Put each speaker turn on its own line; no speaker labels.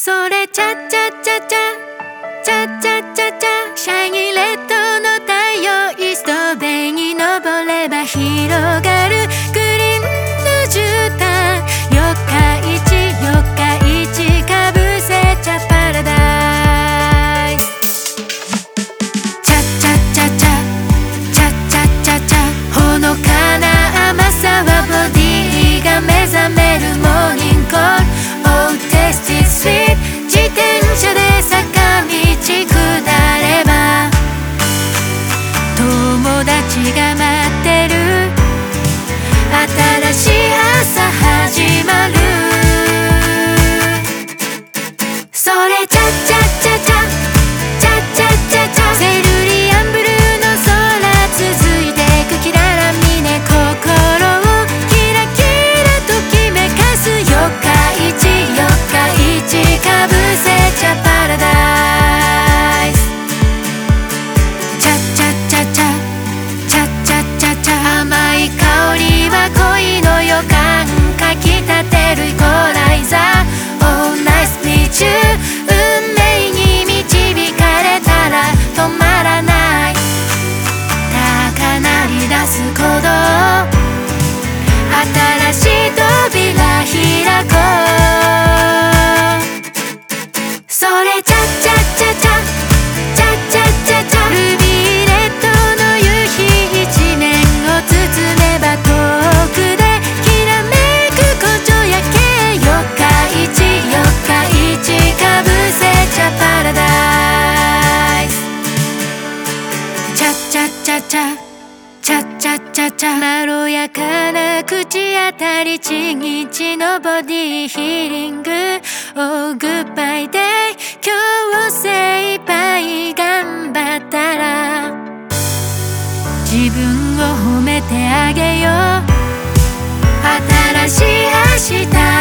それチャチャチャチャチャチャチャチャシャイニーレッドの太陽イーストベイに登れば広がるグリーンの絨毯四日市かぶせちゃパラダイスチャチャチャチャチャチャチャチャほのかな甘さはボディが目覚めるモーニングコール Oh tasty sweet 自転車で坂道下れば友達が待ってる新しい朝始まるそれチャチャチャチャチャチャチャチャセルリアンブルーの空続いてくキララミネ心をキラキラときめかす四日市かぶせちゃパラダイスチャチャチャチャチャチャチャチャ甘い香りは恋の予感かきたてるイコライザー Oh nice meet you 運命に導かれたら止まらない高鳴り出す鼓動新しい扉開こうそれチャチャチャチャチャチャチャチャルビーレッドの夕日一面を包めば遠くできらめく古城夜景四日市かぶせちゃパラダイスチャチャチャチャチャチャチャチャまろやかな口当たりちぎちのボディヒーリング Oh goodbye day 今日精一杯頑張ったら自分を褒めてあげよう新しい明日